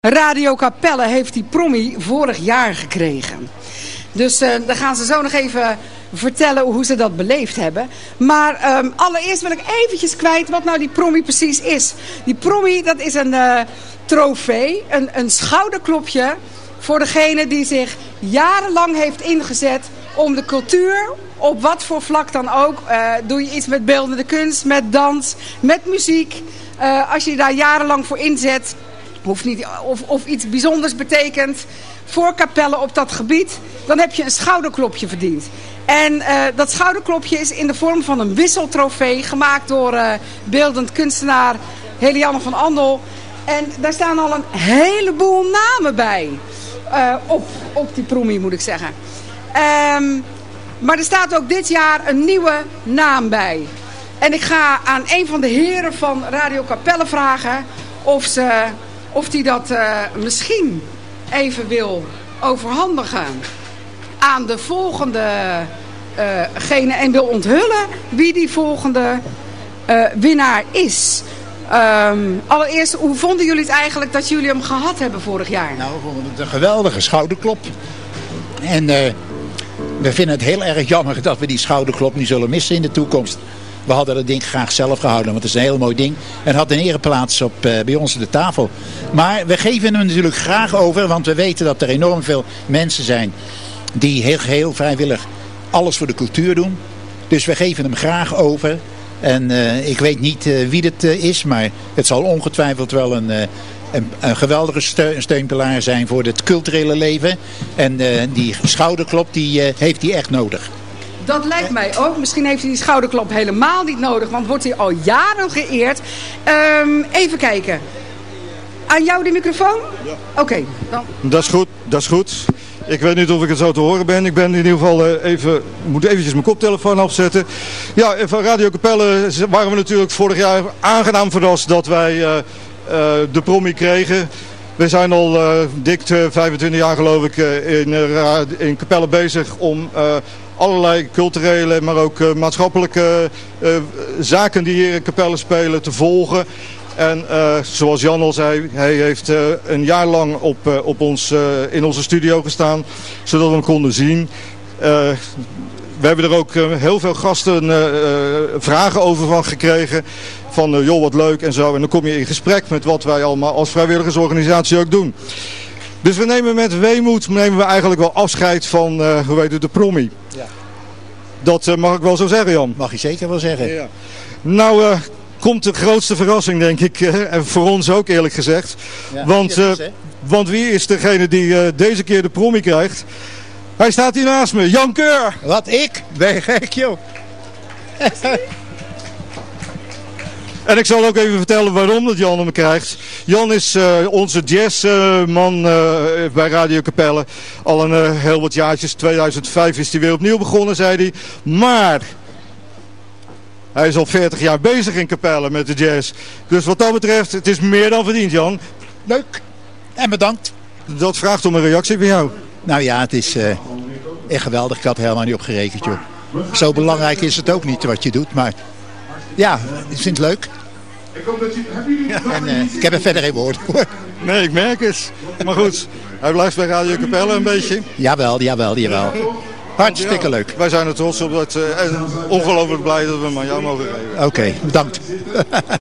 Radio Capelle heeft die prommie vorig jaar gekregen. Dus dan gaan ze zo nog even vertellen hoe ze dat beleefd hebben. Maar allereerst wil ik eventjes kwijt wat nou die prommie precies is. Die prommie, dat is een trofee, een schouderklopje voor degene die zich jarenlang heeft ingezet om de cultuur, op wat voor vlak dan ook. Doe je iets met beeldende kunst, met dans, met muziek. Als je daar jarenlang voor inzet, hoeft niet, of iets bijzonders betekent voor Capelle op dat gebied, dan heb je een schouderklopje verdiend. En dat schouderklopje is in de vorm van een wisseltrofee, gemaakt door beeldend kunstenaar Helianne van Andel. En daar staan al een heleboel namen bij. Op die prommie, moet ik zeggen. Maar er staat ook dit jaar een nieuwe naam bij. En ik ga aan een van de heren van Radio Capelle vragen of die dat misschien even wil overhandigen aan de volgende gene en wil onthullen wie die volgende winnaar is. Allereerst, hoe vonden jullie het eigenlijk dat jullie hem gehad hebben vorig jaar? Nou, we vonden het een geweldige schouderklop. En we vinden het heel erg jammer dat we die schouderklop niet zullen missen in de toekomst. We hadden dat ding graag zelf gehouden, want het is een heel mooi ding. En had een ereplaats bij ons aan de tafel. Maar we geven hem natuurlijk graag over, want we weten dat er enorm veel mensen zijn die heel vrijwillig alles voor de cultuur doen. Dus we geven hem graag over. En ik weet niet wie het is, maar het zal ongetwijfeld wel een geweldige steunpilaar zijn voor het culturele leven. En die schouderklop heeft hij echt nodig. Dat lijkt mij ook. Misschien heeft hij die schouderklop helemaal niet nodig, want wordt hij al jaren geëerd. Even kijken. Aan jou die microfoon? Ja. Oké, dan. Dat is goed. Ik weet niet of ik het zo te horen ben. Ik ben in ieder geval moet eventjes mijn koptelefoon afzetten. Ja, van Radio Capelle waren we natuurlijk vorig jaar aangenaam verrast dat wij de prommie kregen. We zijn al dik 25 jaar geloof ik in Capelle bezig om allerlei culturele, maar ook maatschappelijke zaken die hier in Capelle spelen te volgen. En zoals Jan al zei, hij heeft een jaar lang in onze studio gestaan, zodat we hem konden zien. We hebben er ook heel veel gasten vragen over van gekregen. Van joh, wat leuk en zo. En dan kom je in gesprek met wat wij allemaal als vrijwilligersorganisatie ook doen. Dus we nemen met weemoed eigenlijk wel afscheid van de prommie. Ja. Dat mag ik wel zo zeggen, Jan. Mag je zeker wel zeggen. Ja. Nou, komt de grootste verrassing, denk ik. En voor ons ook, eerlijk gezegd. Ja, want wie is degene die deze keer de prommie krijgt? Hij staat hier naast me, Jan Keur. Wat, ik? Ben je gek, joh? En ik zal ook even vertellen waarom dat Jan hem krijgt. Jan is onze jazzman bij Radio Capelle. Al een heel wat jaartjes. 2005 is hij weer opnieuw begonnen, zei hij. Maar hij is al 40 jaar bezig in Capelle met de jazz. Dus wat dat betreft, het is meer dan verdiend, Jan. Leuk. En bedankt. Dat vraagt om een reactie van jou. Nou ja, het is echt geweldig. Ik had er helemaal niet op gerekend, joh. Zo belangrijk is het ook niet wat je doet, maar ja, ik vind het leuk. En ik heb er verder geen woord voor. Nee, ik merk het. Maar goed, hij blijft bij Radio Capelle een beetje. Jawel. Hartstikke leuk. Wij zijn er trots op en ongelooflijk blij dat we hem aan jou mogen geven. Oké, bedankt.